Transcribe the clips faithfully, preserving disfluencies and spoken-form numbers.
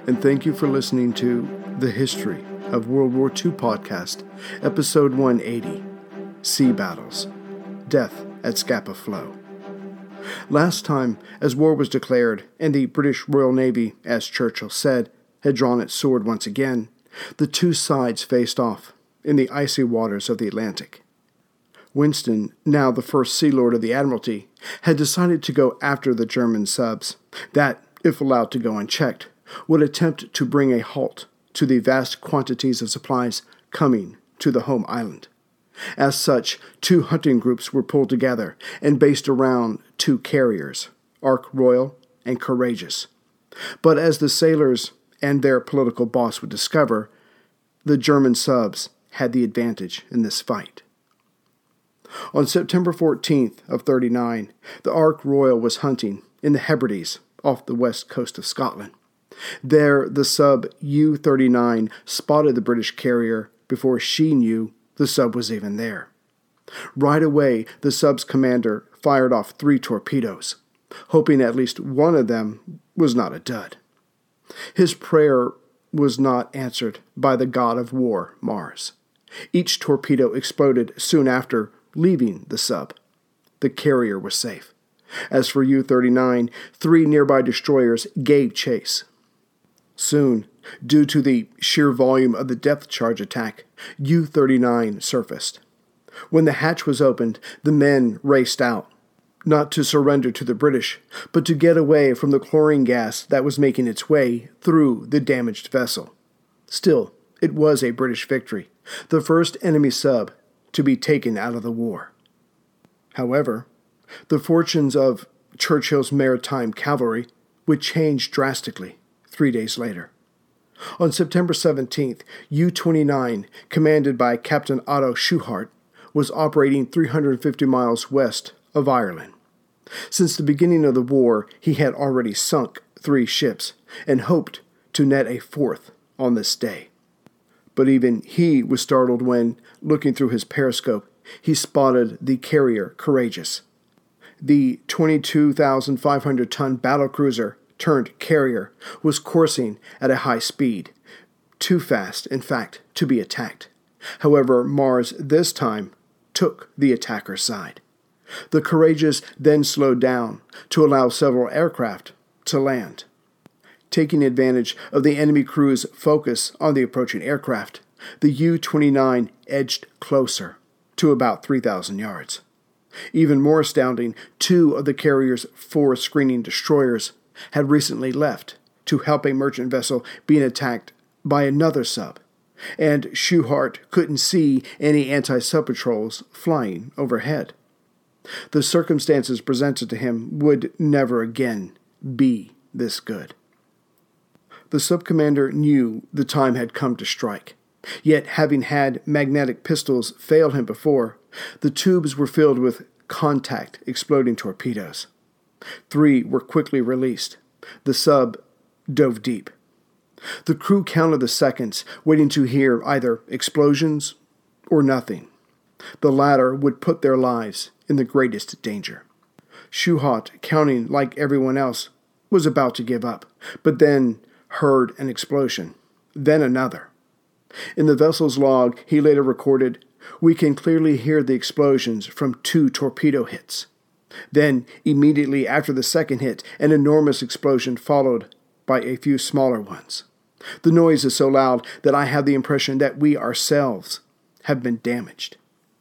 and thank you for listening to the History of World War Two podcast, episode one eighty, Sea Battles, Death at Scapa Flow. Last time, as war was declared, and the British Royal Navy, as Churchill said, had drawn its sword once again, the two sides faced off in the icy waters of the Atlantic. Winston, now the first Sea Lord of the Admiralty, had decided to go after the German subs that, if allowed to go unchecked, would attempt to bring a halt to the vast quantities of supplies coming to the home island. As such, two hunting groups were pulled together and based around two carriers, Ark Royal and Courageous. But as the sailors and their political boss would discover, the German subs had the advantage in this fight. On September fourteenth of thirty-nine, the Ark Royal was hunting in the Hebrides off the west coast of Scotland. There, the sub U thirty-nine spotted the British carrier before she knew the sub was even there. Right away, the sub's commander fired off three torpedoes, hoping at least one of them was not a dud. His prayer was not answered by the god of war, Mars. Each torpedo exploded soon after leaving the sub. The carrier was safe. As for U thirty-nine, three nearby destroyers gave chase. Soon, due to the sheer volume of the depth charge attack, U thirty-nine surfaced. When the hatch was opened, the men raced out, not to surrender to the British, but to get away from the chlorine gas that was making its way through the damaged vessel. Still, it was a British victory, the first enemy sub to be taken out of the war. However, the fortunes of Churchill's maritime cavalry would change drastically three days later. On September seventeenth, U twenty-nine, commanded by Captain Otto Schuhart, was operating three hundred fifty miles west of Ireland. Since the beginning of the war, he had already sunk three ships and hoped to net a fourth on this day. But even he was startled when, looking through his periscope, he spotted the carrier Courageous. The twenty-two thousand five hundred ton battlecruiser turned carrier was coursing at a high speed, too fast, in fact, to be attacked. However, Mars this time took the attacker's side. The Courageous then slowed down to allow several aircraft to land. Taking advantage of the enemy crew's focus on the approaching aircraft, the U twenty-nine edged closer to about three thousand yards. Even more astounding, two of the carrier's four screening destroyers had recently left to help a merchant vessel being attacked by another sub, and Schuhart couldn't see any anti-sub patrols flying overhead. The circumstances presented to him would never again be this good. The sub-commander knew the time had come to strike, yet having had magnetic pistols fail him before, the tubes were filled with contact exploding torpedoes. Three were quickly released. The sub dove deep. The crew counted the seconds, waiting to hear either explosions or nothing. The latter would put their lives in the greatest danger. Schuhart, counting like everyone else, was about to give up, but then heard an explosion, then another. In the vessel's log, he later recorded, "We can clearly hear the explosions from two torpedo hits." Then, immediately after the second hit, an enormous explosion followed by a few smaller ones. The noise is so loud that I have the impression that we ourselves have been damaged.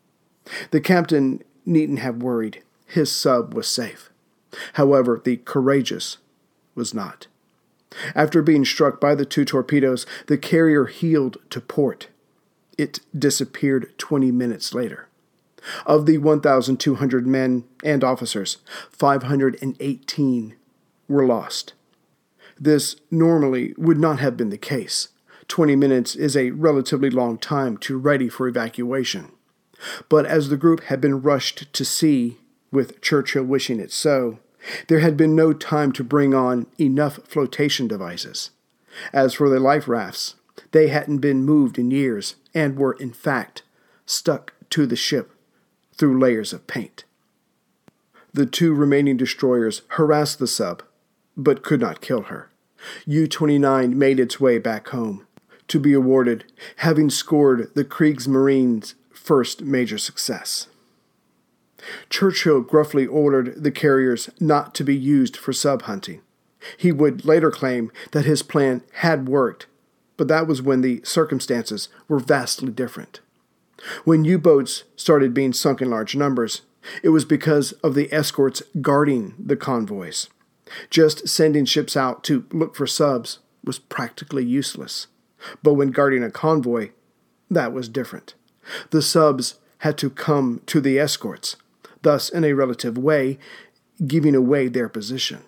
The captain needn't have worried. His sub was safe. However, the Courageous was not. After being struck by the two torpedoes, the carrier heeled to port. It disappeared twenty minutes later. Of the one thousand two hundred men and officers, five hundred eighteen were lost. This normally would not have been the case. Twenty minutes is a relatively long time to ready for evacuation. But as the group had been rushed to sea, with Churchill wishing it so, there had been no time to bring on enough flotation devices. As for the life rafts, they hadn't been moved in years and were, in fact, stuck to the ship through layers of paint. The two remaining destroyers harassed the sub, but could not kill her. U twenty-nine made its way back home, to be awarded, having scored the Kriegsmarine's first major success. Churchill gruffly ordered the carriers not to be used for sub-hunting. He would later claim that his plan had worked, but that was when the circumstances were vastly different. When U-boats started being sunk in large numbers, it was because of the escorts guarding the convoys. Just sending ships out to look for subs was practically useless. But when guarding a convoy, that was different. The subs had to come to the escorts, thus, in a relative way, giving away their position.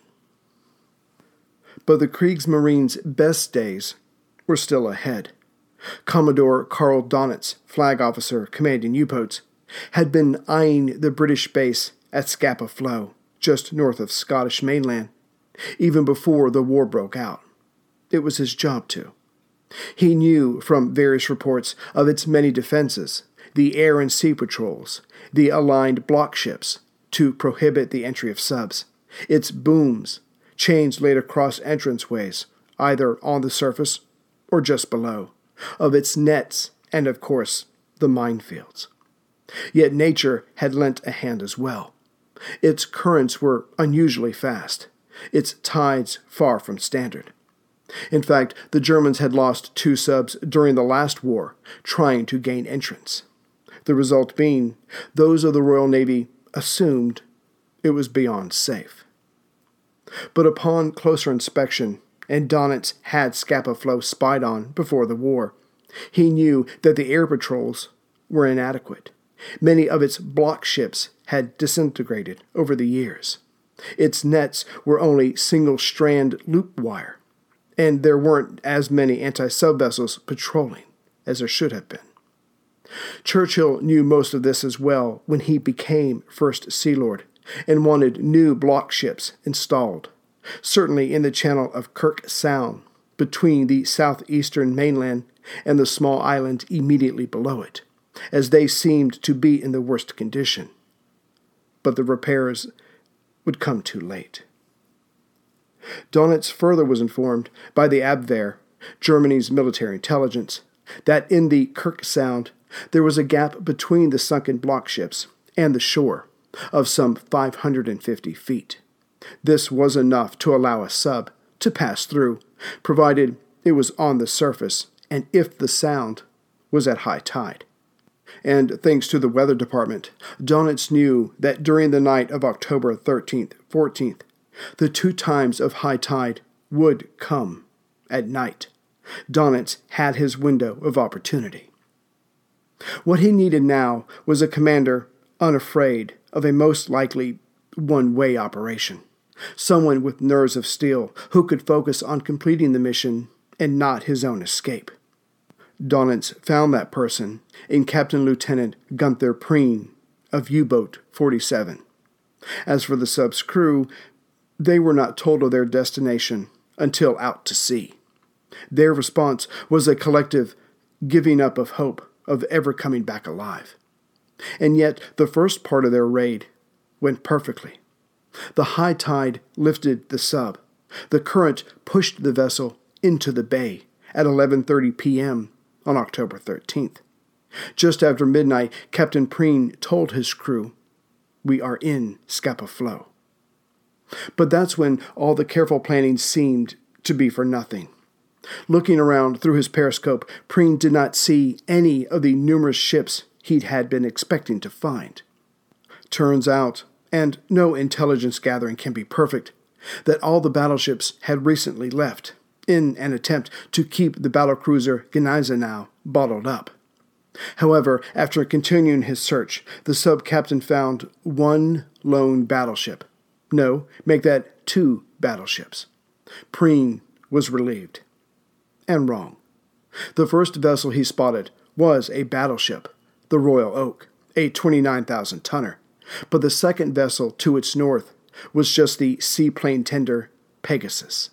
But the Kriegsmarine's best days were still ahead. Commodore Karl Donitz, flag officer commanding U-boats, had been eyeing the British base at Scapa Flow, just north of Scottish mainland, even before the war broke out. It was his job to. He knew from various reports of its many defenses, the air and sea patrols, the aligned block ships to prohibit the entry of subs, its booms, chains laid across entranceways, either on the surface or just below, of its nets, and of course, the minefields. Yet nature had lent a hand as well. Its currents were unusually fast, its tides far from standard. In fact, the Germans had lost two subs during the last war trying to gain entrance. The result being, those of the Royal Navy assumed it was beyond safe. But upon closer inspection, and Donitz had Scapa Flow spied on before the war, he knew that the air patrols were inadequate. Many of its block ships had disintegrated over the years. Its nets were only single-strand loop wire, and there weren't as many anti-sub vessels patrolling as there should have been. Churchill knew most of this as well when he became First Sea Lord and wanted new block ships installed, certainly in the channel of Kirk Sound, between the southeastern mainland and the small island immediately below it, as they seemed to be in the worst condition. But the repairs would come too late. Donitz further was informed by the Abwehr, Germany's military intelligence, that in the Kirk Sound there was a gap between the sunken block ships and the shore of some five hundred fifty feet. This was enough to allow a sub to pass through, provided it was on the surface and if the sound was at high tide. And thanks to the weather department, Donitz knew that during the night of October thirteenth, fourteenth, the two times of high tide would come at night. Donitz had his window of opportunity. What he needed now was a commander unafraid of a most likely one-way operation, someone with nerves of steel who could focus on completing the mission and not his own escape. Donitz found that person in Captain Lieutenant Gunther Preen of U-Boat forty-seven. As for the sub's crew, they were not told of their destination until out to sea. Their response was a collective giving up of hope of ever coming back alive. And yet the first part of their raid went perfectly. The high tide lifted the sub. The current pushed the vessel into the bay at eleven thirty p.m. on October thirteenth. Just after midnight, Captain Preen told his crew, "We are in Scapa Flow." But that's when all the careful planning seemed to be for nothing. Looking around through his periscope, Preen did not see any of the numerous ships he'd had been expecting to find. Turns out, and no intelligence gathering can be perfect, that all the battleships had recently left, in an attempt to keep the battlecruiser Gneisenau bottled up. However, after continuing his search, the sub-captain found one lone battleship. No, make that two battleships. Preen was relieved. And wrong. The first vessel he spotted was a battleship, the Royal Oak, a twenty-nine thousand tonner, but the second vessel to its north was just the seaplane tender Pegasus.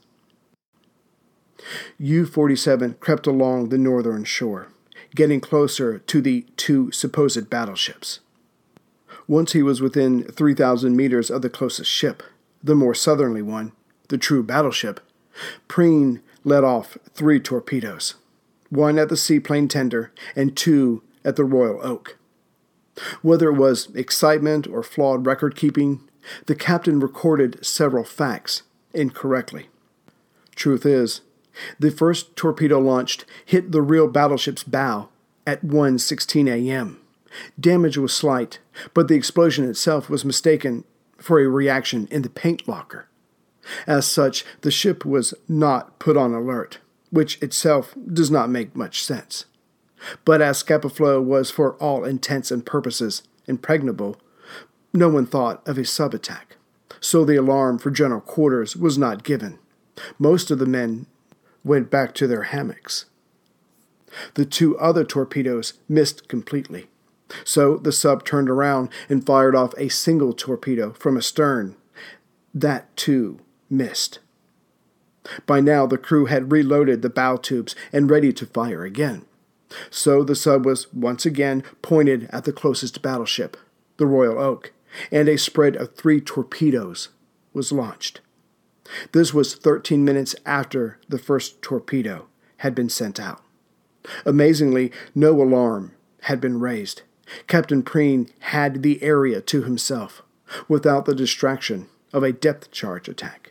U forty-seven crept along the northern shore, getting closer to the two supposed battleships. Once he was within three thousand meters of the closest ship, the more southerly one, the true battleship, Preen let off three torpedoes, one at the seaplane tender and two at the Royal Oak. Whether it was excitement or flawed record-keeping, the captain recorded several facts incorrectly. Truth is, the first torpedo launched hit the real battleship's bow at one sixteen a.m. Damage was slight, but the explosion itself was mistaken for a reaction in the paint locker. As such, the ship was not put on alert, which itself does not make much sense. But as Scapa Flow was for all intents and purposes impregnable, no one thought of a sub-attack, so the alarm for general quarters was not given. Most of the men went back to their hammocks. The two other torpedoes missed completely, so the sub turned around and fired off a single torpedo from astern. That, too, missed. By now, the crew had reloaded the bow tubes and ready to fire again. So the sub was once again pointed at the closest battleship, the Royal Oak, and a spread of three torpedoes was launched. This was thirteen minutes after the first torpedo had been sent out. Amazingly, no alarm had been raised. Captain Preen had the area to himself, without the distraction of a depth charge attack.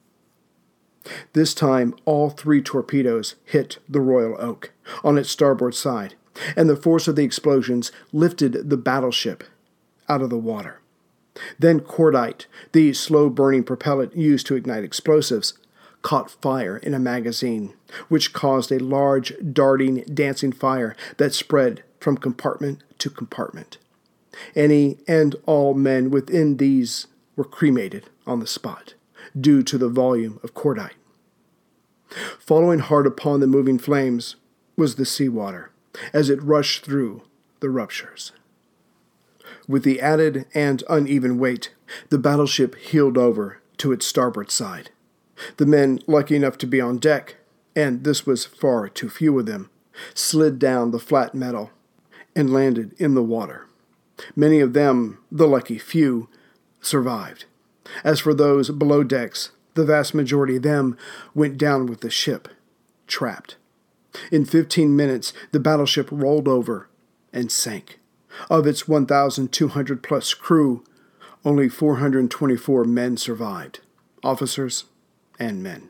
This time, all three torpedoes hit the Royal Oak on its starboard side, and the force of the explosions lifted the battleship out of the water. Then cordite, the slow-burning propellant used to ignite explosives, caught fire in a magazine, which caused a large, darting, dancing fire that spread from compartment to compartment. Any and all men within these were cremated on the spot, due to the volume of cordite. Following hard upon the moving flames was the seawater, as it rushed through the ruptures. With the added and uneven weight, the battleship heeled over to its starboard side. The men lucky enough to be on deck, and this was far too few of them, slid down the flat metal and landed in the water. Many of them, the lucky few, survived. As for those below decks, the vast majority of them went down with the ship, trapped. In fifteen minutes, the battleship rolled over and sank. Of its one thousand two hundred plus crew, only four hundred twenty-four men survived, officers and men.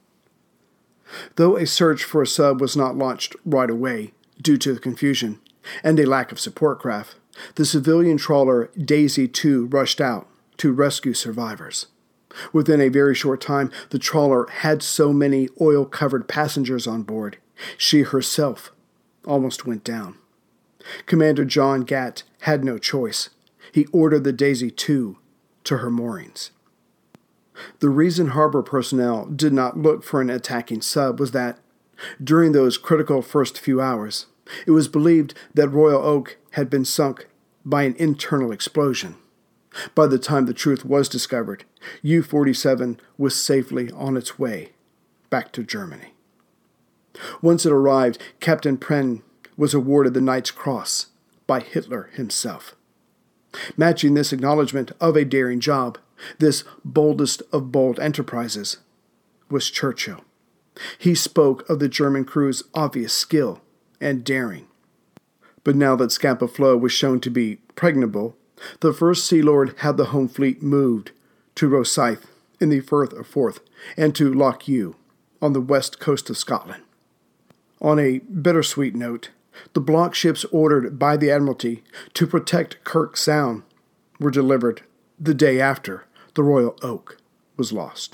Though a search for a sub was not launched right away due to the confusion and a lack of support craft, the civilian trawler Daisy two rushed out to rescue survivors. Within a very short time, the trawler had so many oil-covered passengers on board, she herself almost went down. Commander John Gatt had no choice. He ordered the Daisy two to her moorings. The reason harbor personnel did not look for an attacking sub was that, during those critical first few hours, it was believed that Royal Oak had been sunk by an internal explosion. By the time the truth was discovered, U forty-seven was safely on its way back to Germany. Once it arrived, Captain Preen was awarded the Knight's Cross by Hitler himself. Matching this acknowledgement of a daring job, this boldest of bold enterprises, was Churchill. He spoke of the German crew's obvious skill and daring. But now that Scapa Flow was shown to be pregnable, the First Sea Lord had the home fleet moved to Rosyth in the Firth of Forth and to Loch Ewe on the west coast of Scotland. On a bittersweet note, the block ships ordered by the Admiralty to protect Kirk Sound were delivered the day after the Royal Oak was lost.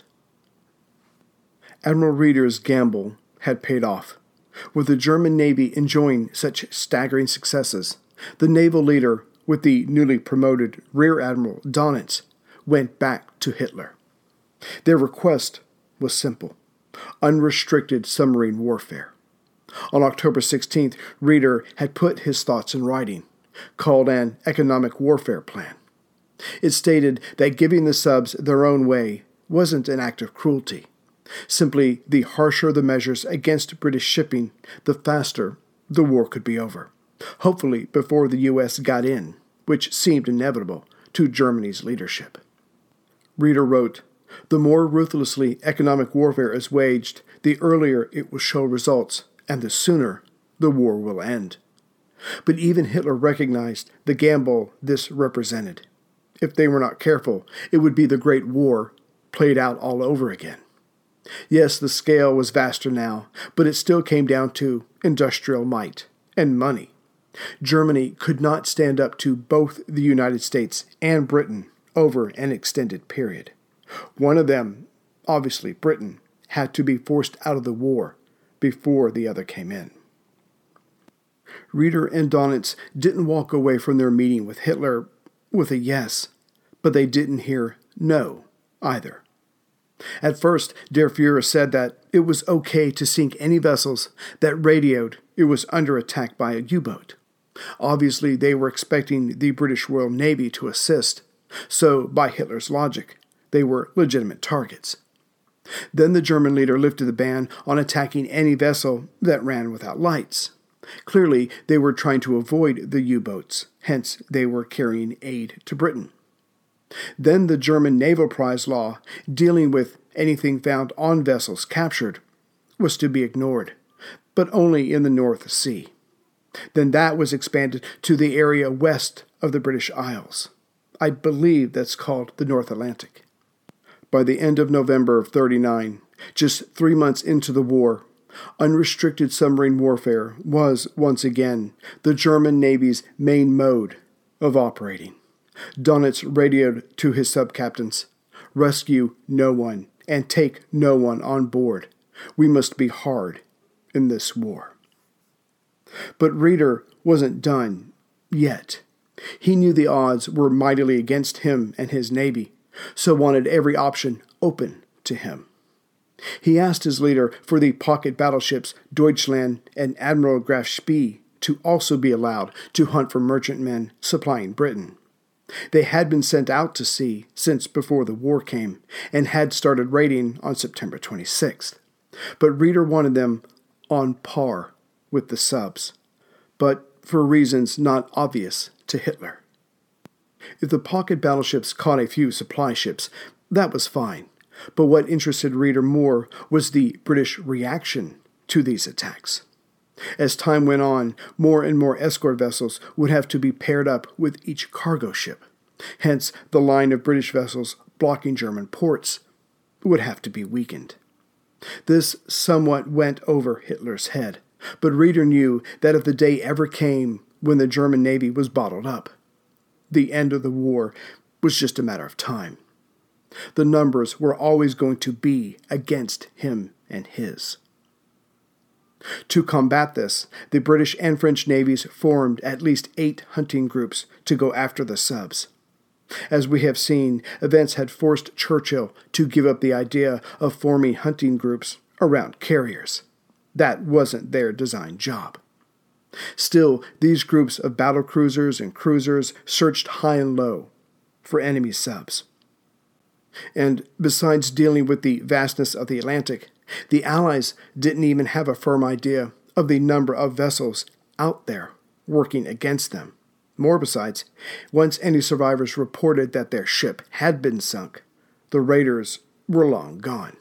Admiral Reeder's gamble had paid off. With the German Navy enjoying such staggering successes, the naval leader with the newly promoted Rear Admiral Donitz went back to Hitler. Their request was simple: unrestricted submarine warfare. On October sixteenth, Reeder had put his thoughts in writing, called an economic warfare plan. It stated that giving the subs their own way wasn't an act of cruelty. Simply, the harsher the measures against British shipping, the faster the war could be over, hopefully before the U S got in, which seemed inevitable to Germany's leadership. Reeder wrote, The more ruthlessly economic warfare is waged, the earlier it will show results, and the sooner the war will end. But even Hitler recognized the gamble this represented. If they were not careful, it would be the Great War played out all over again. Yes, the scale was vaster now, but it still came down to industrial might and money. Germany could not stand up to both the United States and Britain over an extended period. One of them, obviously Britain, had to be forced out of the war before the other came in. Reeder and Donitz didn't walk away from their meeting with Hitler with a yes, but they didn't hear no either. At first, Der Fuhrer said that it was okay to sink any vessels that radioed it was under attack by a U-boat. Obviously, they were expecting the British Royal Navy to assist, so by Hitler's logic, they were legitimate targets. Then the German leader lifted the ban on attacking any vessel that ran without lights. Clearly, they were trying to avoid the U-boats, hence they were carrying aid to Britain. Then the German naval prize law, dealing with anything found on vessels captured, was to be ignored, but only in the North Sea. Then that was expanded to the area west of the British Isles. I believe that's called the North Atlantic. By the end of November of thirty-nine, just three months into the war, unrestricted submarine warfare was, once again, the German Navy's main mode of operating. Donitz radioed to his sub-captains, "Rescue no one and take no one on board. We must be hard in this war." But Reeder wasn't done yet. He knew the odds were mightily against him and his navy, so wanted every option open to him. He asked his leader for the pocket battleships Deutschland and Admiral Graf Spee to also be allowed to hunt for merchantmen supplying Britain. They had been sent out to sea since before the war came and had started raiding on September twenty-sixth. But Reeder wanted them on par with the subs, but for reasons not obvious to Hitler. If the pocket battleships caught a few supply ships, that was fine. But what interested Reeder more was the British reaction to these attacks. As time went on, more and more escort vessels would have to be paired up with each cargo ship. Hence, the line of British vessels blocking German ports would have to be weakened. This somewhat went over Hitler's head, but Reeder knew that if the day ever came when the German Navy was bottled up, the end of the war was just a matter of time. The numbers were always going to be against him and his. To combat this, the British and French navies formed at least eight hunting groups to go after the subs. As we have seen, events had forced Churchill to give up the idea of forming hunting groups around carriers. That wasn't their design job. Still, these groups of battle cruisers and cruisers searched high and low for enemy subs. And besides dealing with the vastness of the Atlantic, the Allies didn't even have a firm idea of the number of vessels out there working against them. More besides, once any survivors reported that their ship had been sunk, the raiders were long gone.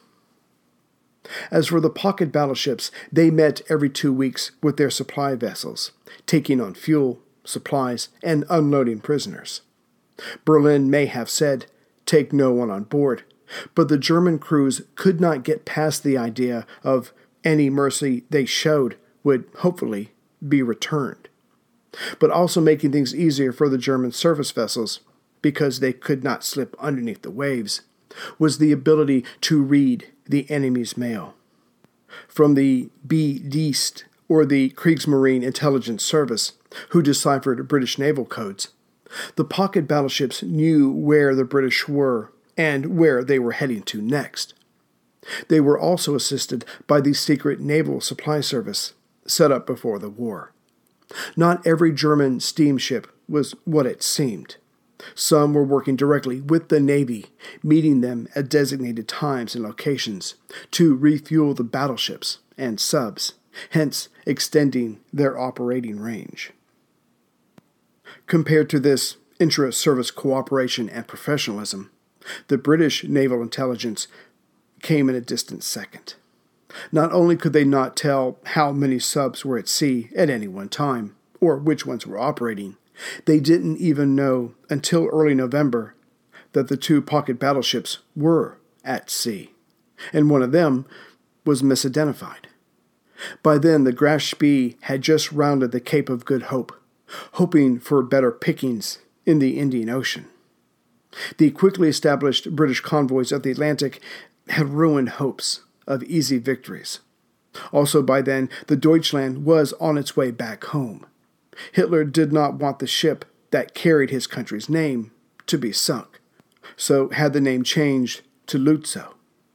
As for the pocket battleships, they met every two weeks with their supply vessels, taking on fuel, supplies, and unloading prisoners. Berlin may have said, "Take no one on board," but the German crews could not get past the idea of any mercy they showed would hopefully be returned. But also making things easier for the German surface vessels, because they could not slip underneath the waves, was the ability to read the enemy's mail. From the B Dienst, or the Kriegsmarine Intelligence Service, who deciphered British naval codes, the pocket battleships knew where the British were and where they were heading to next. They were also assisted by the secret naval supply service set up before the war. Not every German steamship was what it seemed. Some were working directly with the Navy, meeting them at designated times and locations to refuel the battleships and subs, hence extending their operating range. Compared to this intra-service cooperation and professionalism, The British naval intelligence came in a distant second. Not only could they not tell how many subs were at sea at any one time, or which ones were operating, they didn't even know until early November that the two pocket battleships were at sea, and one of them was misidentified. By then, the Graf Spee had just rounded the Cape of Good Hope, hoping for better pickings in the Indian Ocean. The quickly established British convoys of the Atlantic had ruined hopes of easy victories. Also by then, the Deutschland was on its way back home. Hitler did not want the ship that carried his country's name to be sunk, so had the name changed to Lützow.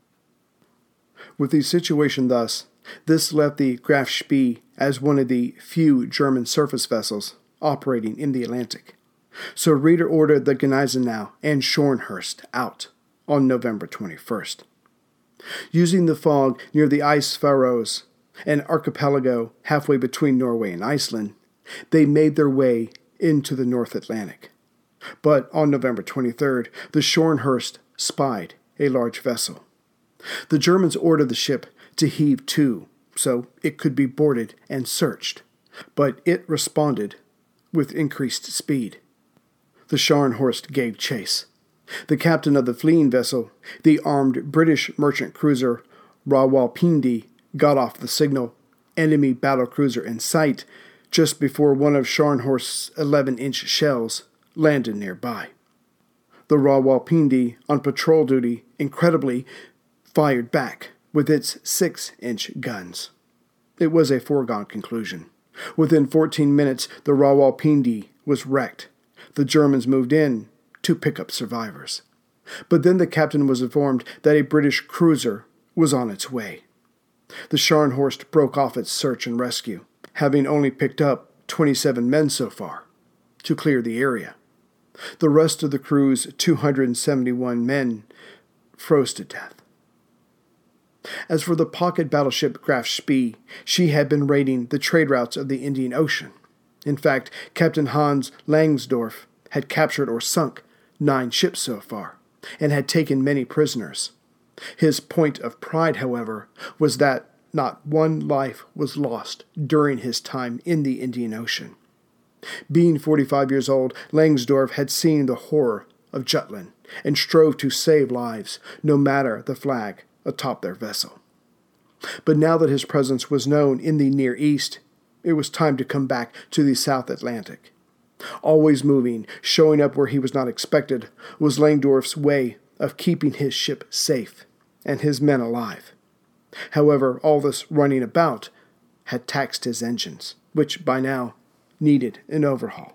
With the situation thus, this left the Graf Spee as one of the few German surface vessels operating in the Atlantic. So Reeder ordered the Gneisenau and Scharnhorst out on November twenty-first. Using the fog near the Ice Faroes, an archipelago halfway between Norway and Iceland, they made their way into the North Atlantic. But on November twenty-third, the Scharnhorst spied a large vessel. The Germans ordered the ship to heave to so it could be boarded and searched, but it responded with increased speed. The Scharnhorst gave chase. The captain of the fleeing vessel, the armed British merchant cruiser Rawalpindi, got off the signal, enemy battlecruiser in sight, just before one of Scharnhorst's eleven-inch shells landed nearby. The Rawalpindi, on patrol duty, incredibly fired back with its six-inch guns. It was a foregone conclusion. Within fourteen minutes, the Rawalpindi was wrecked. The Germans moved in to pick up survivors. But then the captain was informed that a British cruiser was on its way. The Scharnhorst broke off its search and rescue, having only picked up twenty-seven men so far, to clear the area. The rest of the crew's two hundred seventy-one men froze to death. As for the pocket battleship Graf Spee, she had been raiding the trade routes of the Indian Ocean. In fact, Captain Hans Langsdorff had captured or sunk nine ships so far, and had taken many prisoners. His point of pride, however, was that not one life was lost during his time in the Indian Ocean. Being forty-five years old, Langsdorff had seen the horror of Jutland, and strove to save lives, no matter the flag atop their vessel. But now that his presence was known in the Near East, it was time to come back to the South Atlantic. Always moving, showing up where he was not expected, was Langsdorff's way of keeping his ship safe and his men alive. However, all this running about had taxed his engines, which by now needed an overhaul.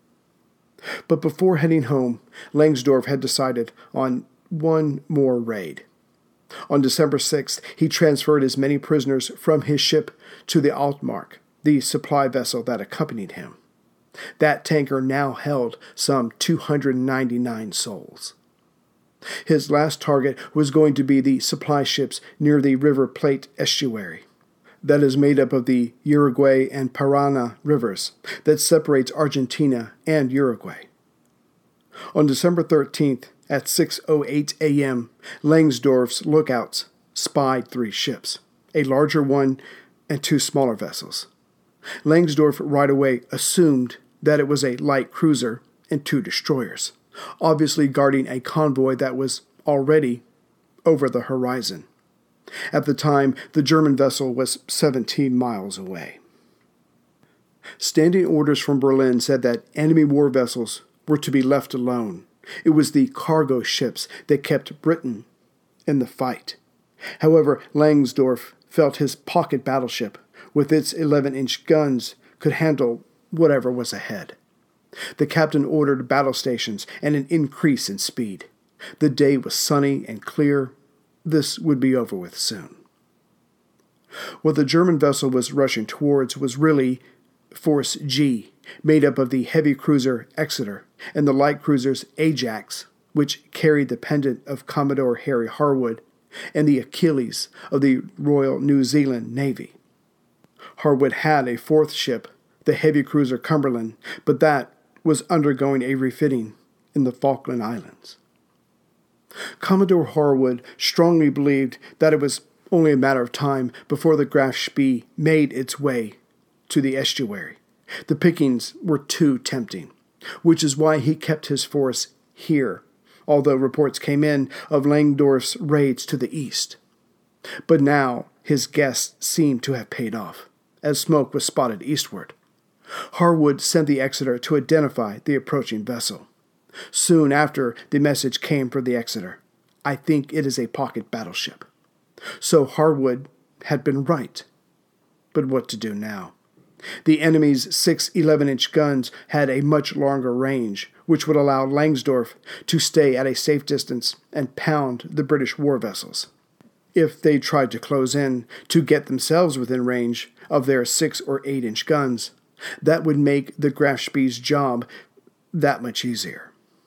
But before heading home, Langsdorff had decided on one more raid. On December sixth, he transferred as many prisoners from his ship to the Altmark, the supply vessel that accompanied him. That tanker now held some two hundred ninety-nine souls. His last target was going to be the supply ships near the River Plate estuary, that is made up of the Uruguay and Parana rivers that separates Argentina and Uruguay. On December thirteenth, at six oh eight a.m., Langsdorff's lookouts spied three ships, a larger one and two smaller vessels. Langsdorff right away assumed that it was a light cruiser and two destroyers, obviously guarding a convoy that was already over the horizon. At the time, the German vessel was seventeen miles away. Standing orders from Berlin said that enemy war vessels were to be left alone. It was the cargo ships that kept Britain in the fight. However, Langsdorff felt his pocket battleship, with its eleven-inch guns, could handle whatever was ahead. The captain ordered battle stations and an increase in speed. The day was sunny and clear. This would be over with soon. What the German vessel was rushing towards was really Force G, made up of the heavy cruiser Exeter and the light cruisers Ajax, which carried the pendant of Commodore Harry Harwood, and the Achilles of the Royal New Zealand Navy. Harwood had a fourth ship, the heavy cruiser Cumberland, but that was undergoing a refitting in the Falkland Islands. Commodore Harwood strongly believed that it was only a matter of time before the Graf Spee made its way to the estuary. The pickings were too tempting, which is why he kept his force here, although reports came in of Langdorf's raids to the east. But now his guess seemed to have paid off, as smoke was spotted eastward. Harwood sent the Exeter to identify the approaching vessel. Soon after, the message came from the Exeter. "I think it is a pocket battleship." So Harwood had been right. But what to do now? The enemy's six eleven-inch guns had a much longer range, which would allow Langsdorff to stay at a safe distance and pound the British war vessels. If they tried to close in to get themselves within range of their six or eight-inch guns, that would make the Graf Spee's job that much easier.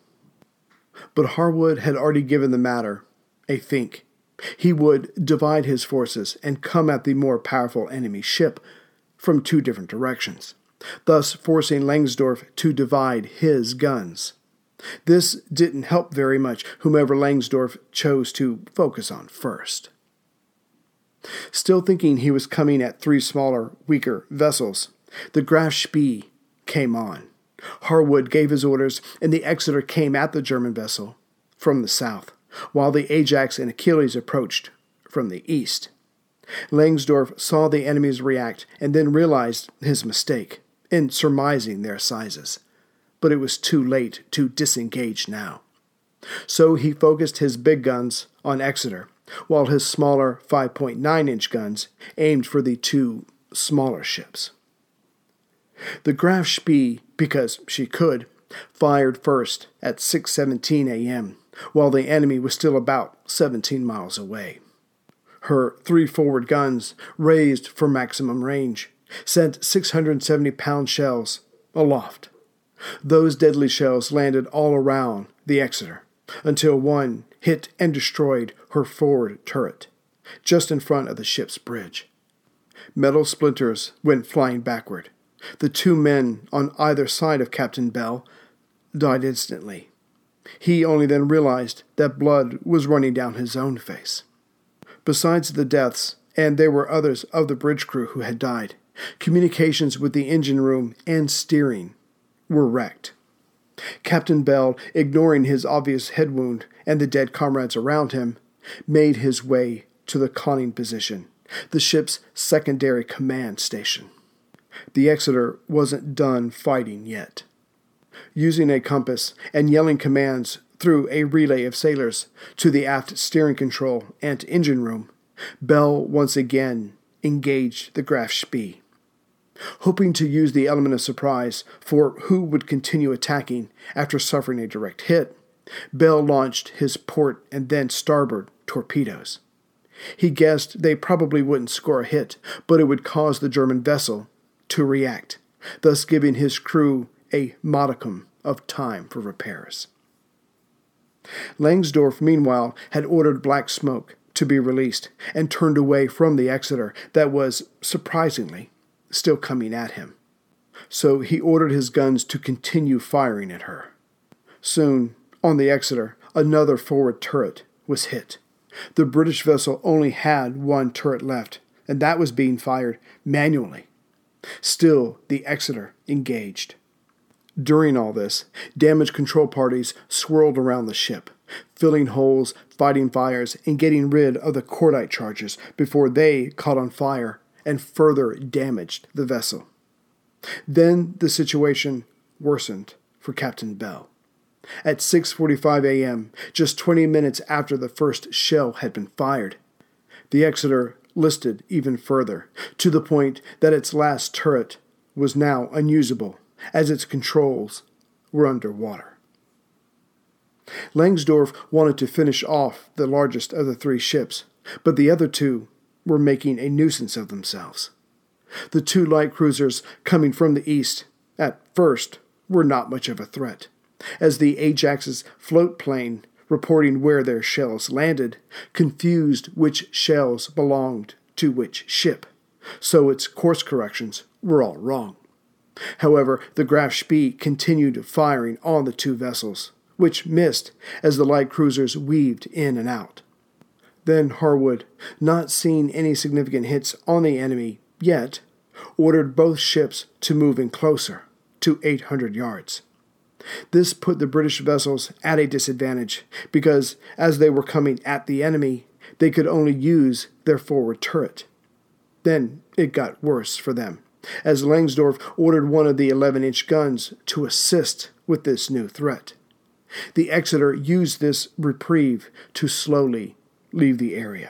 But Harwood had already given the matter a think. He would divide his forces and come at the more powerful enemy ship from two different directions, thus forcing Langsdorff to divide his guns. This didn't help very much whomever Langsdorff chose to focus on first. Still thinking he was coming at three smaller, weaker vessels, the Graf Spee came on. Harwood gave his orders, and the Exeter came at the German vessel from the south, while the Ajax and Achilles approached from the east. Langsdorff saw the enemies react and then realized his mistake in surmising their sizes. But it was too late to disengage now. So he focused his big guns on Exeter, while his smaller five point nine inch guns aimed for the two smaller ships. The Graf Spee, because she could, fired first at six seventeen a.m., while the enemy was still about seventeen miles away. Her three forward guns, raised for maximum range, sent six hundred seventy pound shells aloft. Those deadly shells landed all around the Exeter, until one hit and destroyed her forward turret, just in front of the ship's bridge. Metal splinters went flying backward. The two men on either side of Captain Bell died instantly. He only then realized that blood was running down his own face. Besides the deaths, and there were others of the bridge crew who had died, communications with the engine room and steering were wrecked. Captain Bell, ignoring his obvious head wound and the dead comrades around him, made his way to the conning position, the ship's secondary command station. The Exeter wasn't done fighting yet. Using a compass and yelling commands through a relay of sailors to the aft steering control and engine room, Bell once again engaged the Graf Spee. Hoping to use the element of surprise for who would continue attacking after suffering a direct hit, Bell launched his port and then starboard torpedoes. He guessed they probably wouldn't score a hit, but it would cause the German vessel to react, thus giving his crew a modicum of time for repairs. Langsdorff, meanwhile, had ordered black smoke to be released and turned away from the Exeter that was, surprisingly, still coming at him. So he ordered his guns to continue firing at her. Soon, on the Exeter, another forward turret was hit. The British vessel only had one turret left, and that was being fired manually. Still, the Exeter engaged. During all this, damage control parties swirled around the ship, filling holes, fighting fires, and getting rid of the cordite charges before they caught on fire and further damaged the vessel. Then the situation worsened for Captain Bell. At six forty-five a.m., just twenty minutes after the first shell had been fired, the Exeter listed even further, to the point that its last turret was now unusable, as its controls were underwater. Langsdorff wanted to finish off the largest of the three ships, but the other two were making a nuisance of themselves. The two light cruisers coming from the east, at first, were not much of a threat, as the Ajax's float plane, reporting where their shells landed, confused which shells belonged to which ship, so its course corrections were all wrong. However, the Graf Spee continued firing on the two vessels, which missed as the light cruisers weaved in and out. Then Harwood, not seeing any significant hits on the enemy yet, ordered both ships to move in closer, to eight hundred yards. This put the British vessels at a disadvantage because, as they were coming at the enemy, they could only use their forward turret. Then it got worse for them, as Langsdorff ordered one of the eleven-inch guns to assist with this new threat. The Exeter used this reprieve to slowly leave the area.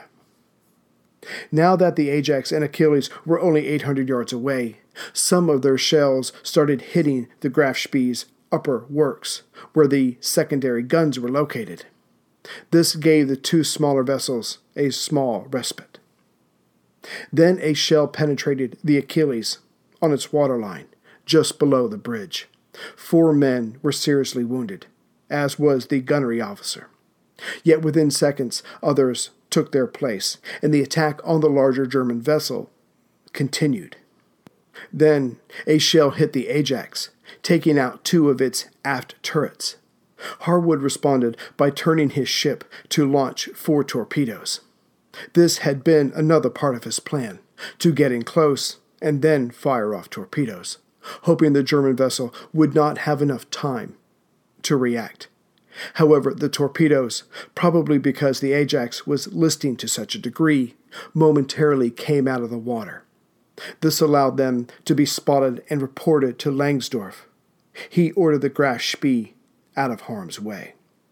Now that the Ajax and Achilles were only eight hundred yards away, some of their shells started hitting the Graf Spey's upper works, where the secondary guns were located. This gave the two smaller vessels a small respite. Then a shell penetrated the Achilles on its waterline, just below the bridge. Four men were seriously wounded, as was the gunnery officer. Yet within seconds, others took their place, and the attack on the larger German vessel continued. Then a shell hit the Ajax, taking out two of its aft turrets. Harwood responded by turning his ship to launch four torpedoes. This had been another part of his plan, to get in close and then fire off torpedoes, hoping the German vessel would not have enough time to react. However, the torpedoes, probably because the Ajax was listing to such a degree, momentarily came out of the water. This allowed them to be spotted and reported to Langsdorff. He ordered the Graf Spee out of harm's way.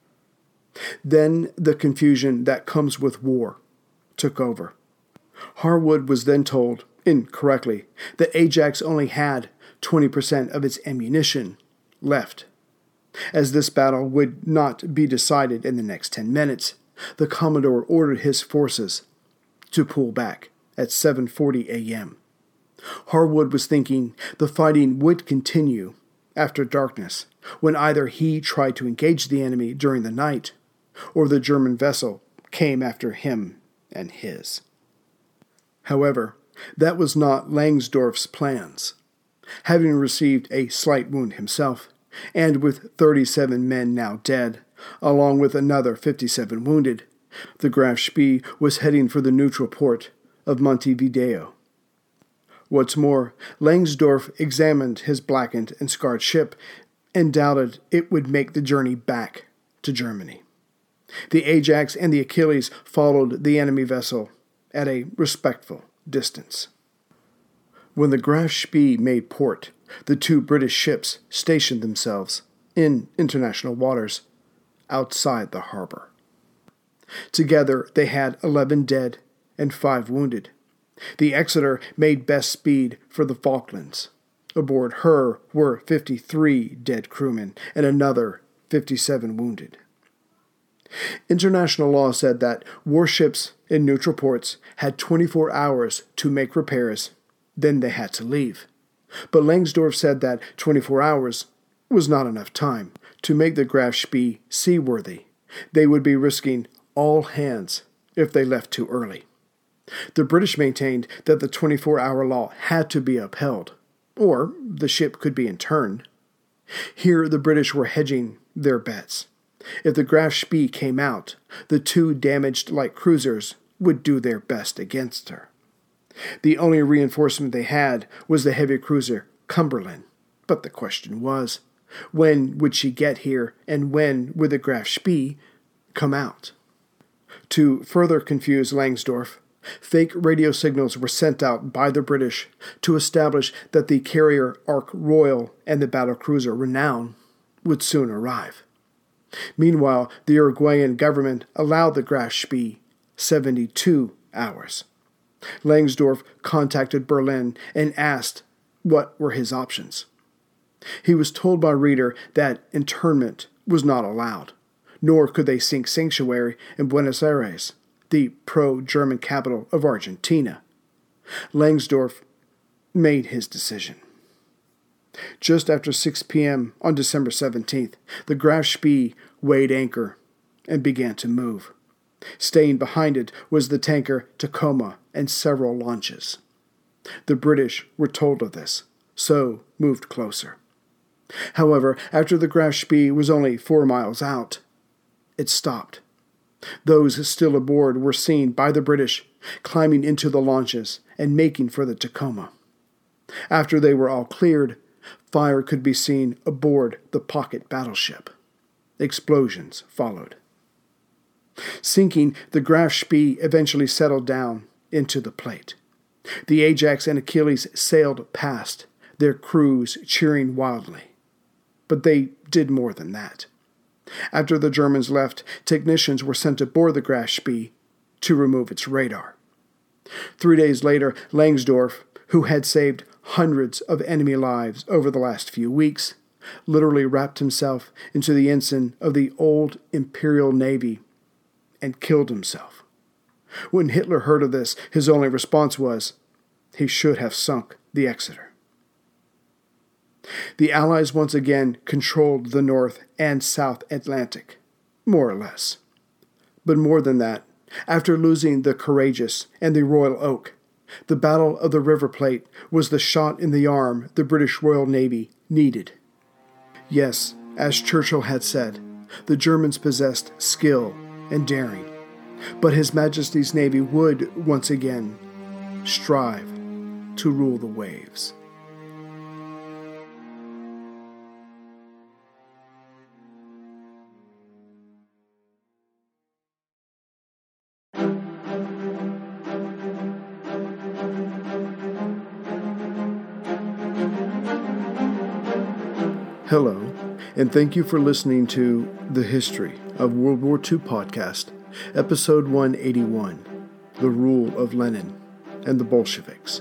Then the confusion that comes with war took over. Harwood was then told, incorrectly, that Ajax only had twenty percent of its ammunition left. As this battle would not be decided in the next ten minutes, the Commodore ordered his forces to pull back at seven forty a.m. Harwood was thinking the fighting would continue after darkness, when either he tried to engage the enemy during the night, or the German vessel came after him and his. However, that was not Langsdorff's plans. Having received a slight wound himself, and with thirty-seven men now dead, along with another fifty-seven wounded, the Graf Spee was heading for the neutral port of Montevideo. What's more, Langsdorff examined his blackened and scarred ship and doubted it would make the journey back to Germany. The Ajax and the Achilles followed the enemy vessel at a respectful distance. When the Graf Spee made port, the two British ships stationed themselves in international waters outside the harbor. Together they had eleven dead and five wounded. The Exeter made best speed for the Falklands. Aboard her were fifty-three dead crewmen and another fifty-seven wounded. International law said that warships in neutral ports had twenty-four hours to make repairs, then they had to leave. But Langsdorff said that twenty-four hours was not enough time to make the Graf Spee seaworthy. They would be risking all hands if they left too early. The British maintained that the twenty-four hour law had to be upheld, or the ship could be interned. Here the British were hedging their bets. If the Graf Spee came out, the two damaged light cruisers would do their best against her. The only reinforcement they had was the heavy cruiser Cumberland. But the question was, when would she get here, and when would the Graf Spee come out? To further confuse Langsdorff, fake radio signals were sent out by the British to establish that the carrier Ark Royal and the battlecruiser Renown would soon arrive. Meanwhile, the Uruguayan government allowed the Graf Spee seventy-two hours. Langsdorff contacted Berlin and asked what were his options. He was told by Reeder that internment was not allowed, nor could they seek sanctuary in Buenos Aires, the pro-German capital of Argentina. Langsdorff made his decision. Just after six p.m. on December seventeenth, the Graf Spee weighed anchor and began to move. Staying behind it was the tanker Tacoma and several launches. The British were told of this, so moved closer. However, after the Graf Spee was only four miles out, it stopped. Those still aboard were seen by the British climbing into the launches and making for the Tacoma. After they were all cleared, fire could be seen aboard the pocket battleship. Explosions followed. Sinking, the Graf Spee eventually settled down into the Plate. The Ajax and Achilles sailed past, their crews cheering wildly. But they did more than that. After the Germans left, technicians were sent aboard the Graf Spee to remove its radar. Three days later, Langsdorff, who had saved hundreds of enemy lives over the last few weeks, literally wrapped himself into the ensign of the old Imperial Navy and killed himself. When Hitler heard of this, his only response was, he should have sunk the Exeter. The Allies once again controlled the North and South Atlantic, more or less. But more than that, after losing the Courageous and the Royal Oak, the Battle of the River Plate was the shot in the arm the British Royal Navy needed. Yes, as Churchill had said, the Germans possessed skill and daring, but His Majesty's Navy would, once again, strive to rule the waves. Hello, and thank you for listening to The History of World War Two Podcast, Episode one eighty-one, The Rule of Lenin and the Bolsheviks.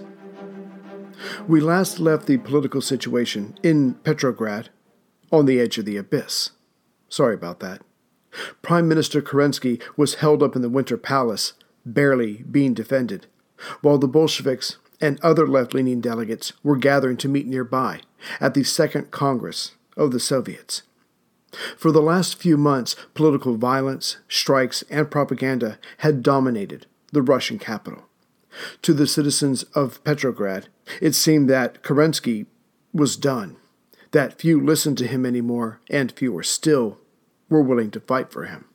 We last left the political situation in Petrograd on the edge of the abyss. Sorry about that. Prime Minister Kerensky was held up in the Winter Palace, barely being defended, while the Bolsheviks and other left-leaning delegates were gathering to meet nearby at the Second Congress of the Soviets. For the last few months, political violence, strikes, and propaganda had dominated the Russian capital. To the citizens of Petrograd, it seemed that Kerensky was done, that few listened to him anymore, and fewer still were willing to fight for him.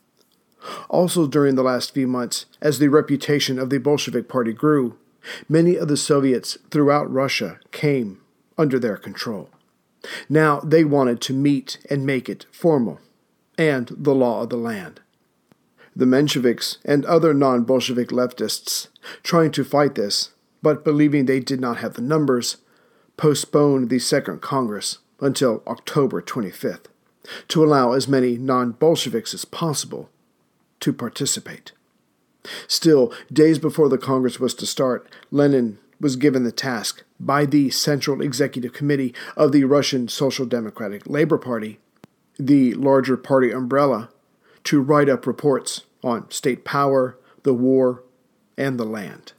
Also during the last few months, as the reputation of the Bolshevik Party grew, many of the Soviets throughout Russia came under their control. Now they wanted to meet and make it formal, and the law of the land. The Mensheviks and other non-Bolshevik leftists, trying to fight this, but believing they did not have the numbers, postponed the Second Congress until October twenty-fifth, to allow as many non-Bolsheviks as possible to participate. Still, days before the Congress was to start, Lenin was given the task by the Central Executive Committee of the Russian Social Democratic Labor Party, the larger party umbrella, to write up reports on state power, the war, and the land.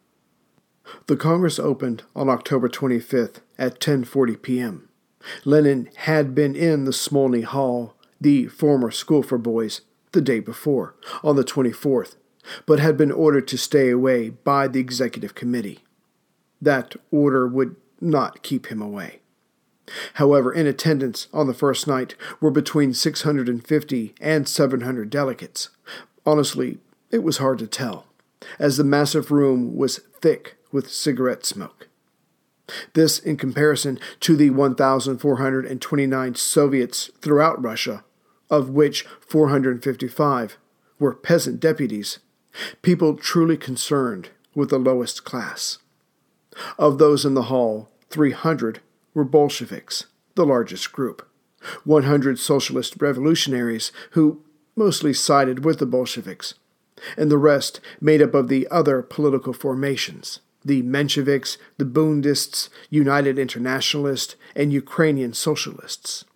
The Congress opened on October twenty-fifth at ten forty p.m. Lenin had been in the Smolny Hall, the former school for boys, the day before, on the twenty-fourth, but had been ordered to stay away by the Executive Committee. That order would not keep him away. However, in attendance on the first night were between six hundred fifty and seven hundred delegates. Honestly, it was hard to tell, as the massive room was thick with cigarette smoke. This in comparison to the one thousand four hundred twenty-nine Soviets throughout Russia, of which four hundred fifty-five were peasant deputies, people truly concerned with the lowest class. Of those in the hall, three hundred were Bolsheviks, the largest group, one hundred socialist revolutionaries who mostly sided with the Bolsheviks, and the rest made up of the other political formations, the Mensheviks, the Bundists, United Internationalists, and Ukrainian Socialists.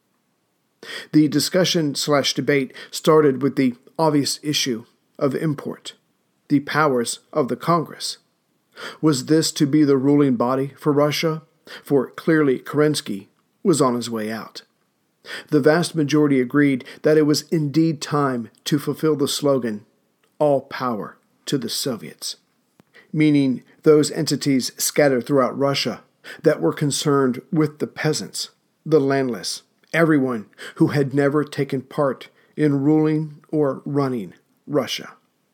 The discussion slash debate started with the obvious issue of import, the powers of the Congress. Was this to be the ruling body for Russia? For clearly Kerensky was on his way out. The vast majority agreed that it was indeed time to fulfill the slogan, all power to the Soviets, meaning those entities scattered throughout Russia that were concerned with the peasants, the landless, everyone who had never taken part in ruling or running Russia.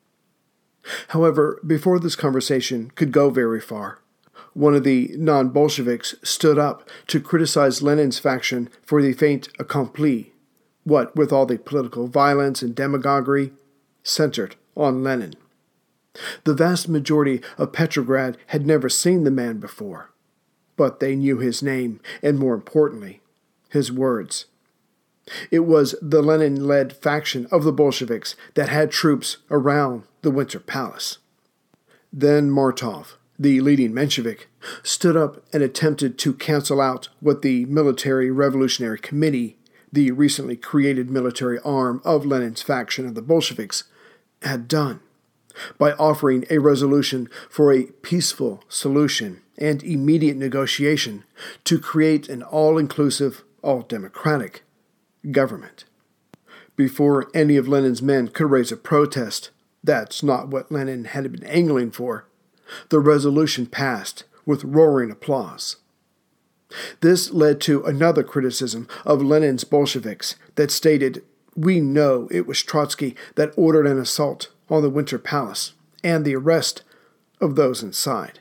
However, before this conversation could go very far, one of the non-Bolsheviks stood up to criticize Lenin's faction for the fait accompli, what with all the political violence and demagoguery centered on Lenin. The vast majority of Petrograd had never seen the man before, but they knew his name and, more importantly, his words. It was the Lenin-led faction of the Bolsheviks that had troops around the Winter Palace. Then Martov, the leading Menshevik, stood up and attempted to cancel out what the Military Revolutionary Committee, the recently created military arm of Lenin's faction of the Bolsheviks, had done, by offering a resolution for a peaceful solution and immediate negotiation to create an all-inclusive, all-democratic government. Before any of Lenin's men could raise a protest, that's not what Lenin had been angling for, the resolution passed with roaring applause. This led to another criticism of Lenin's Bolsheviks that stated, "We know it was Trotsky that ordered an assault on the Winter Palace and the arrest of those inside."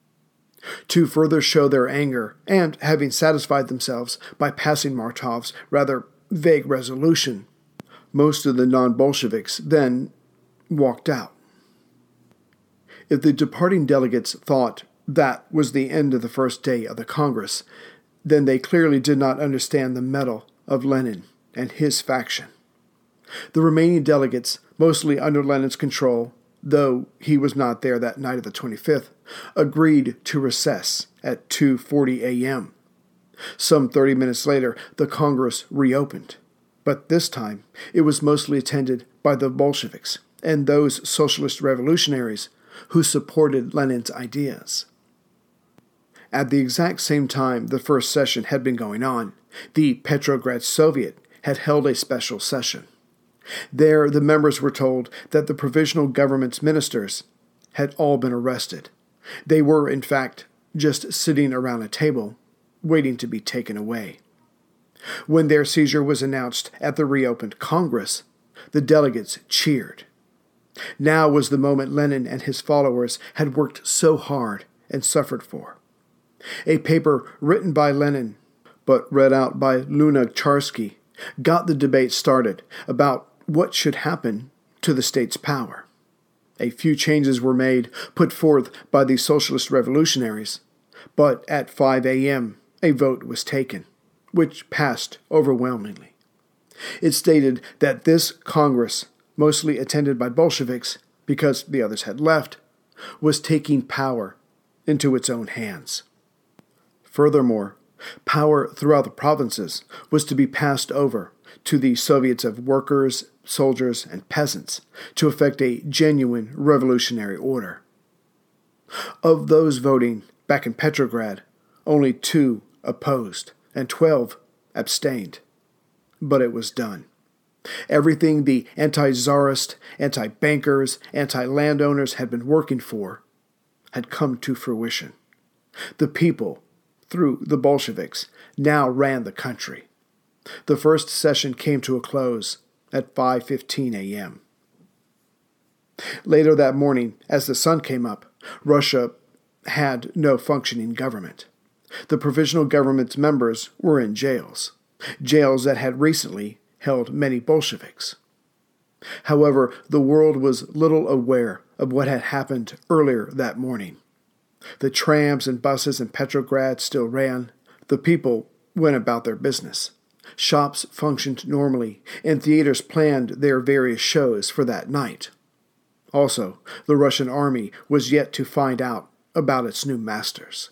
To further show their anger, and having satisfied themselves by passing Martov's rather vague resolution, most of the non-Bolsheviks then walked out. If the departing delegates thought that was the end of the first day of the Congress, then they clearly did not understand the mettle of Lenin and his faction. The remaining delegates, mostly under Lenin's control, though he was not there that night of the twenty-fifth, agreed to recess at two forty a.m. Some thirty minutes later, the Congress reopened, but this time it was mostly attended by the Bolsheviks and those socialist revolutionaries who supported Lenin's ideas. At the exact same time the first session had been going on, the Petrograd Soviet had held a special session. There, the members were told that the provisional government's ministers had all been arrested. They were, in fact, just sitting around a table, waiting to be taken away. When their seizure was announced at the reopened Congress, the delegates cheered. Now was the moment Lenin and his followers had worked so hard and suffered for. A paper written by Lenin, but read out by Lunacharsky, got the debate started about what should happen to the state's power. A few changes were made, put forth by the socialist revolutionaries, but at five a.m. a vote was taken, which passed overwhelmingly. It stated that this Congress, mostly attended by Bolsheviks because the others had left, was taking power into its own hands. Furthermore, power throughout the provinces was to be passed over to the Soviets of workers, soldiers, and peasants to effect a genuine revolutionary order. Of those voting back in Petrograd, only two opposed and twelve abstained. But it was done. Everything the anti-czarist, anti-bankers, anti-landowners had been working for had come to fruition. The people, through the Bolsheviks, now ran the country. The first session came to a close at five fifteen a.m. Later that morning, as the sun came up, Russia had no functioning government. The provisional government's members were in jails, jails that had recently held many Bolsheviks. However, the world was little aware of what had happened earlier that morning. The trams and buses in Petrograd still ran. The people went about their business. Shops functioned normally, and theaters planned their various shows for that night. Also, the Russian army was yet to find out about its new masters.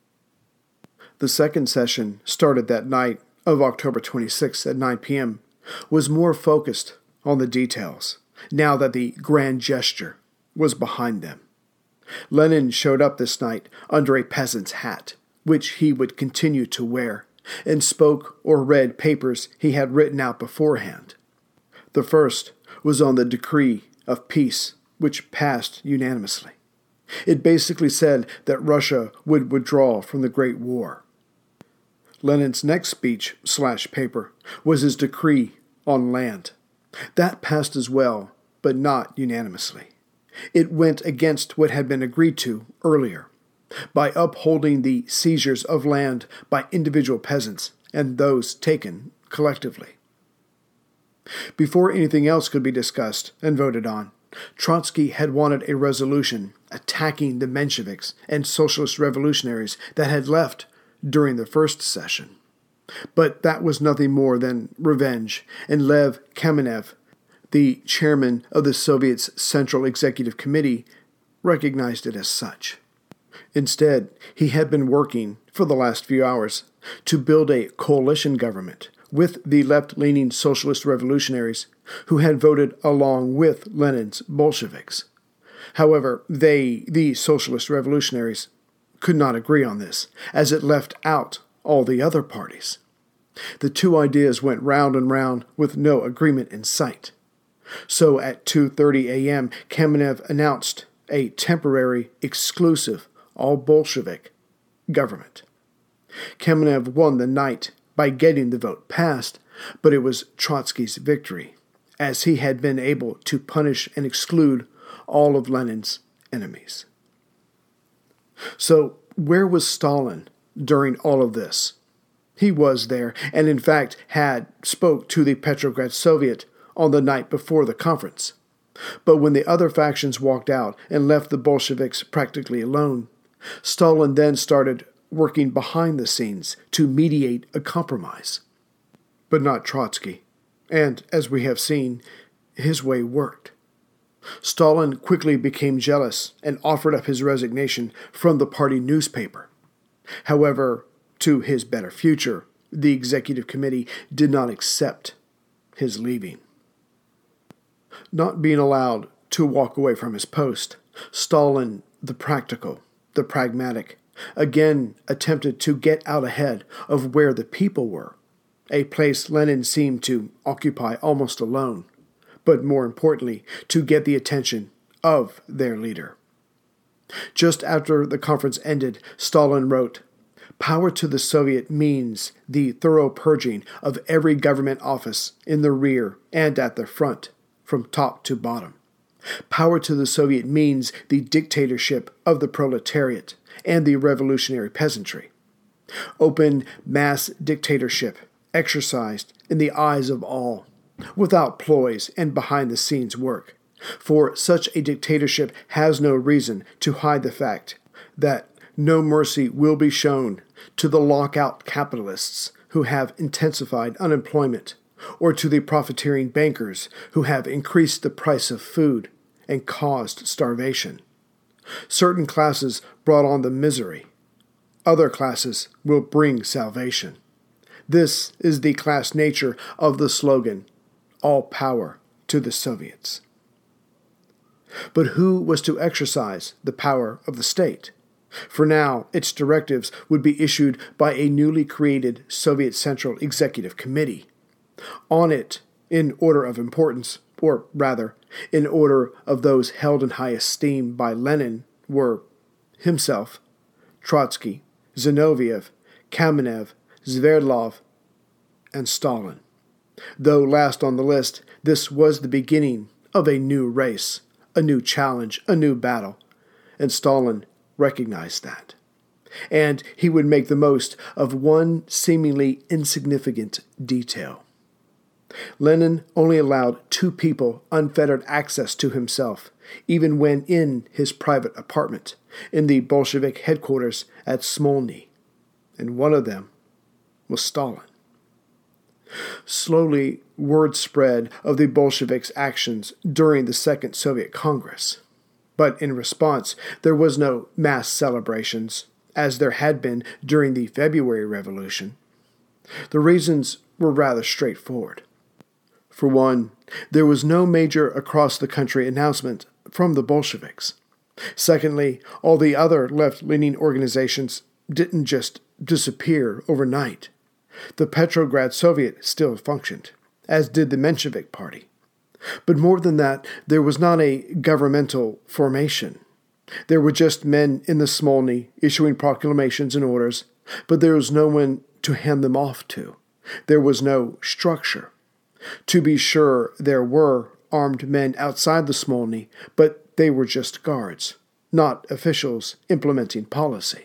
The second session, started that night of October twenty-sixth at nine p.m., was more focused on the details, now that the grand gesture was behind them. Lenin showed up this night under a peasant's hat, which he would continue to wear, and spoke or read papers he had written out beforehand. The first was on the decree of peace, which passed unanimously. It basically said that Russia would withdraw from the Great War. Lenin's next speech slash paper was his decree on land. That passed as well, but not unanimously. It went against what had been agreed to earlier, by upholding the seizures of land by individual peasants and those taken collectively. Before anything else could be discussed and voted on, Trotsky had wanted a resolution attacking the Mensheviks and socialist revolutionaries that had left during the first session. But that was nothing more than revenge, and Lev Kamenev, the chairman of the Soviet's Central Executive Committee, recognized it as such. Instead, he had been working, for the last few hours, to build a coalition government with the left-leaning socialist revolutionaries who had voted along with Lenin's Bolsheviks. However, they, the socialist revolutionaries, could not agree on this, as it left out all the other parties. The two ideas went round and round with no agreement in sight. So at two thirty a.m., Kamenev announced a temporary, exclusive, all-Bolshevik government. Kamenev won the night by getting the vote passed, but it was Trotsky's victory, as he had been able to punish and exclude all of Lenin's enemies. So where was Stalin during all of this? He was there, and in fact had spoke to the Petrograd Soviet on the night before the conference. But when the other factions walked out and left the Bolsheviks practically alone, Stalin then started working behind the scenes to mediate a compromise. But not Trotsky, and as we have seen, his way worked. Stalin quickly became jealous and offered up his resignation from the party newspaper. However, to his better future, the executive committee did not accept his leaving. Not being allowed to walk away from his post, Stalin, the practical, the pragmatic, again attempted to get out ahead of where the people were, a place Lenin seemed to occupy almost alone, but more importantly, to get the attention of their leader. Just after the conference ended, Stalin wrote, "Power to the Soviet means the thorough purging of every government office in the rear and at the front, from top to bottom. Power to the Soviet means the dictatorship of the proletariat and the revolutionary peasantry. Open mass dictatorship exercised in the eyes of all, without ploys and behind-the-scenes work. For such a dictatorship has no reason to hide the fact that no mercy will be shown to the lockout capitalists who have intensified unemployment, or to the profiteering bankers who have increased the price of food and caused starvation. Certain classes brought on the misery. Other classes will bring salvation. This is the class nature of the slogan, all power to the Soviets." But who was to exercise the power of the state? For now, its directives would be issued by a newly created Soviet Central Executive Committee. On it, in order of importance, or rather, in order of those held in high esteem by Lenin, were himself, Trotsky, Zinoviev, Kamenev, Sverdlov, and Stalin. Though last on the list, this was the beginning of a new race, a new challenge, a new battle, and Stalin recognized that. And he would make the most of one seemingly insignificant detail. Lenin only allowed two people unfettered access to himself, even when in his private apartment, in the Bolshevik headquarters at Smolny, and one of them was Stalin. Slowly, word spread of the Bolsheviks' actions during the Second Soviet Congress. But in response, there was no mass celebrations, as there had been during the February Revolution. The reasons were rather straightforward. For one, there was no major across-the-country announcement from the Bolsheviks. Secondly, all the other left-leaning organizations didn't just disappear overnight. The Petrograd Soviet still functioned, as did the Menshevik Party. But more than that, there was not a governmental formation. There were just men in the Smolny issuing proclamations and orders, but there was no one to hand them off to. There was no structure. To be sure, there were armed men outside the Smolny, but they were just guards, not officials implementing policy.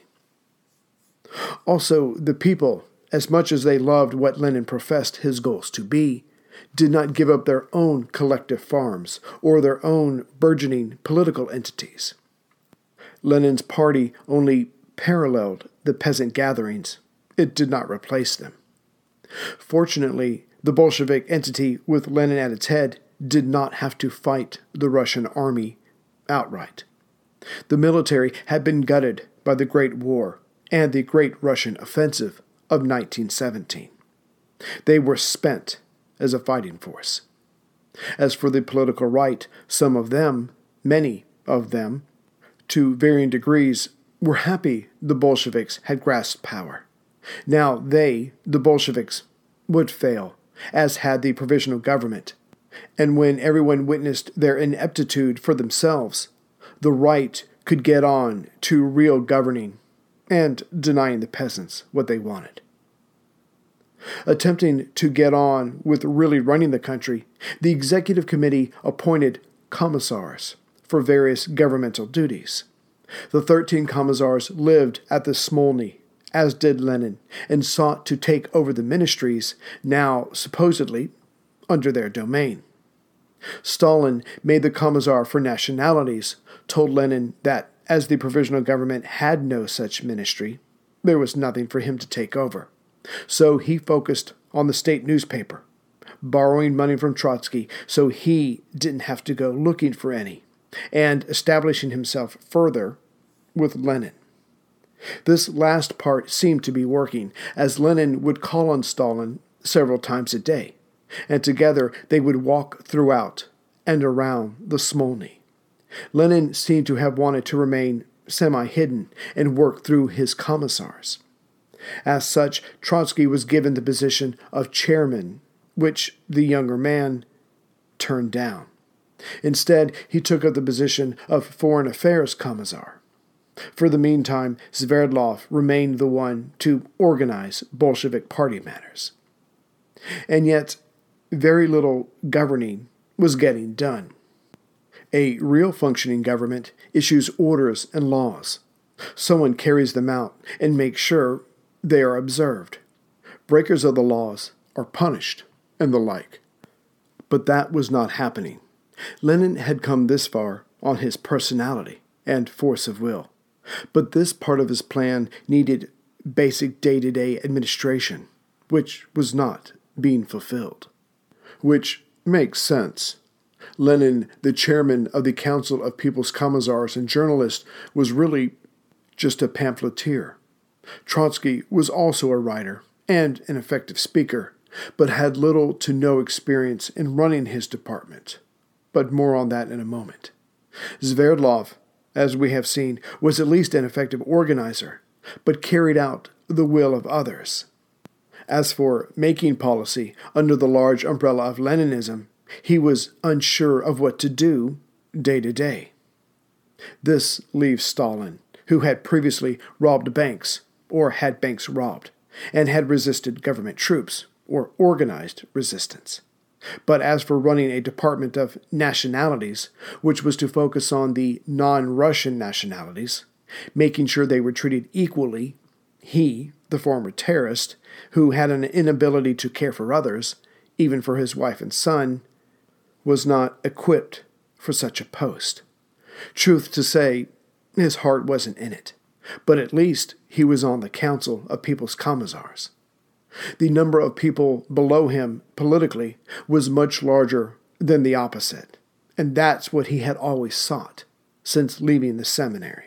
Also, the people, as much as they loved what Lenin professed his goals to be, did not give up their own collective farms or their own burgeoning political entities. Lenin's party only paralleled the peasant gatherings. It did not replace them. Fortunately, the Bolshevik entity with Lenin at its head did not have to fight the Russian army outright. The military had been gutted by the Great War and the Great Russian Offensive of nineteen seventeen. They were spent as a fighting force. As for the political right, some of them, many of them, to varying degrees, were happy the Bolsheviks had grasped power. Now they, the Bolsheviks, would fail, as had the provisional government. And when everyone witnessed their ineptitude for themselves, the right could get on to real governing and denying the peasants what they wanted. Attempting to get on with really running the country, the executive committee appointed commissars for various governmental duties. The thirteen commissars lived at the Smolny, as did Lenin, and sought to take over the ministries, now supposedly under their domain. Stalin made the commissar for nationalities, told Lenin that as the provisional government had no such ministry, there was nothing for him to take over. So he focused on the state newspaper, borrowing money from Trotsky so he didn't have to go looking for any, and establishing himself further with Lenin. This last part seemed to be working, as Lenin would call on Stalin several times a day, and together they would walk throughout and around the Smolny. Lenin seemed to have wanted to remain semi-hidden and work through his commissars. As such, Trotsky was given the position of chairman, which the younger man turned down. Instead, he took up the position of foreign affairs commissar. For the meantime, Sverdlov remained the one to organize Bolshevik party matters. And yet, very little governing was getting done. A real functioning government issues orders and laws. Someone carries them out and makes sure they are observed. Breakers of the laws are punished, and the like. But that was not happening. Lenin had come this far on his personality and force of will. But this part of his plan needed basic day-to-day administration, which was not being fulfilled. Which makes sense. Lenin, the chairman of the Council of People's Commissars and journalist, was really just a pamphleteer. Trotsky was also a writer and an effective speaker, but had little to no experience in running his department. But more on that in a moment. Sverdlov, as we have seen, was at least an effective organizer, but carried out the will of others. As for making policy under the large umbrella of Leninism, he was unsure of what to do day to day. This leaves Stalin, who had previously robbed banks, or had banks robbed, and had resisted government troops, or organized resistance. But as for running a department of nationalities, which was to focus on the non-Russian nationalities, making sure they were treated equally, he, the former terrorist, who had an inability to care for others, even for his wife and son, was not equipped for such a post. Truth to say, his heart wasn't in it, but at least he was on the Council of People's Commissars. The number of people below him politically was much larger than the opposite, and that's what he had always sought since leaving the seminary.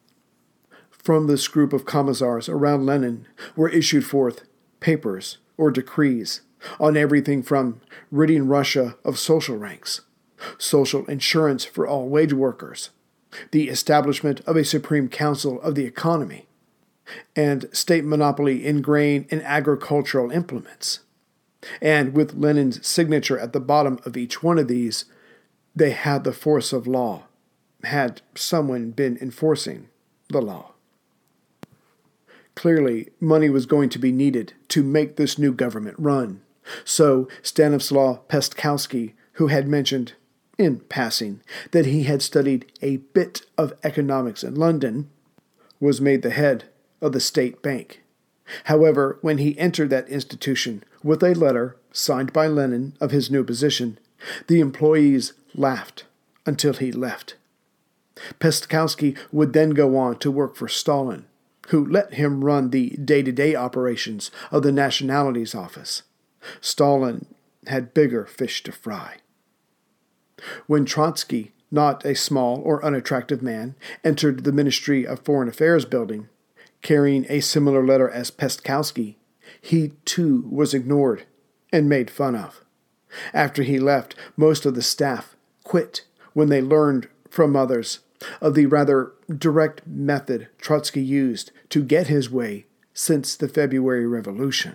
From this group of commissars around Lenin were issued forth papers or decrees on everything from ridding Russia of social ranks, social insurance for all wage workers, the establishment of a Supreme Council of the Economy, and state monopoly in grain and agricultural implements. And with Lenin's signature at the bottom of each one of these, they had the force of law, had someone been enforcing the law. Clearly, money was going to be needed to make this new government run. So Stanislaw Pestkowski, who had mentioned, in passing, that he had studied a bit of economics in London, was made the head of the state bank. However, when he entered that institution with a letter signed by Lenin of his new position, the employees laughed until he left. Pestkowski would then go on to work for Stalin, who let him run the day-to-day operations of the Nationalities Office. Stalin had bigger fish to fry. When Trotsky, not a small or unattractive man, entered the Ministry of Foreign Affairs building, carrying a similar letter as Pestkowski, he too was ignored and made fun of. After he left, most of the staff quit when they learned from others of the rather direct method Trotsky used to get his way since the February Revolution.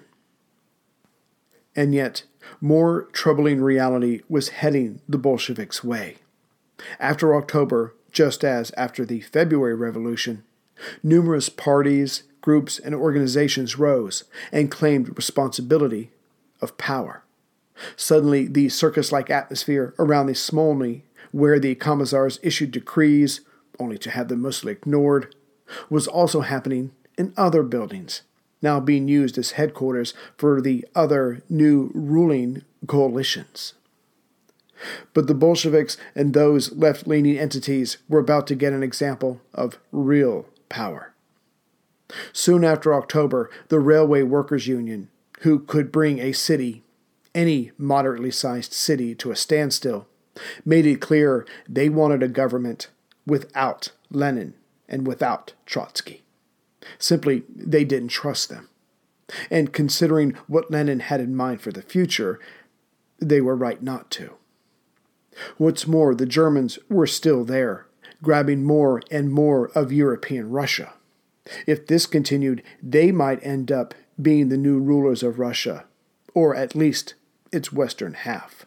And yet, more troubling reality was heading the Bolsheviks' way. After October, just as after the February Revolution, numerous parties, groups, and organizations rose and claimed responsibility of power. Suddenly, the circus-like atmosphere around the Smolny, where the commissars issued decrees, only to have them mostly ignored, was also happening in other buildings, now being used as headquarters for the other new ruling coalitions. But the Bolsheviks and those left-leaning entities were about to get an example of real power. Soon after October, the Railway Workers' Union, who could bring a city, any moderately sized city, to a standstill, made it clear they wanted a government without Lenin and without Trotsky. Simply, they didn't trust them. And considering what Lenin had in mind for the future, they were right not to. What's more, the Germans were still there, grabbing more and more of European Russia. If this continued, they might end up being the new rulers of Russia, or at least its western half.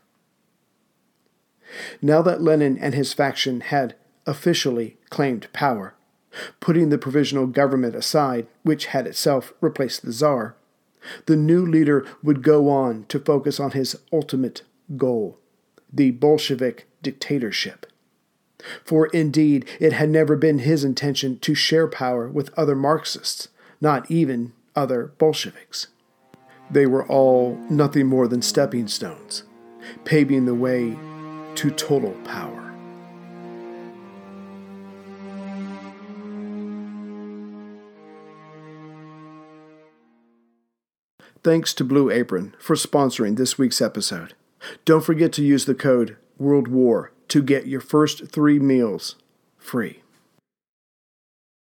Now that Lenin and his faction had officially claimed power, putting the provisional government aside, which had itself replaced the Tsar, the new leader would go on to focus on his ultimate goal, the Bolshevik dictatorship. For indeed, it had never been his intention to share power with other Marxists, not even other Bolsheviks. They were all nothing more than stepping stones, paving the way to total power. Thanks to Blue Apron for sponsoring this week's episode. Don't forget to use the code WORLDWAR to get your first three meals free.